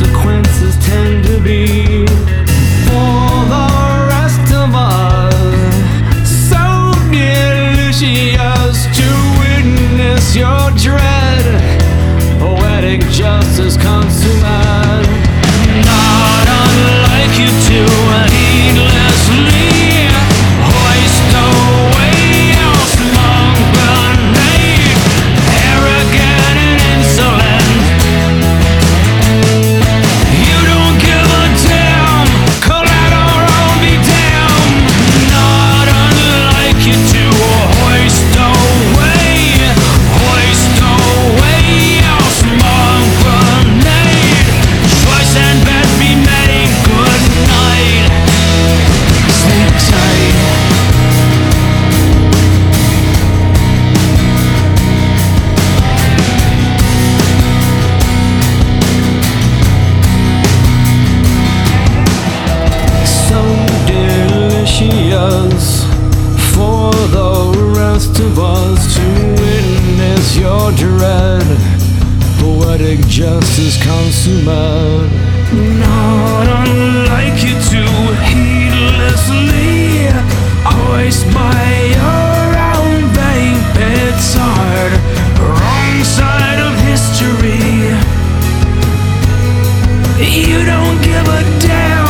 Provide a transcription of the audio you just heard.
consequences tend to be for the rest of us. So delicious to witness your dread, poetic justice consummate. Not unlike you to heedlessly hoist away our smug grenade, arrogant and insolent. You don't give a damn, collateral be damned. Not unlike you to hoist away our smug grenade. Choice and bet be made. Good night. Sleep tight. So delicious for the rest of us to witness your dread, poetic justice consummate. Not unlike you to heedlessly hoist by your own vain petard, wrong side of history. You don't give a damn.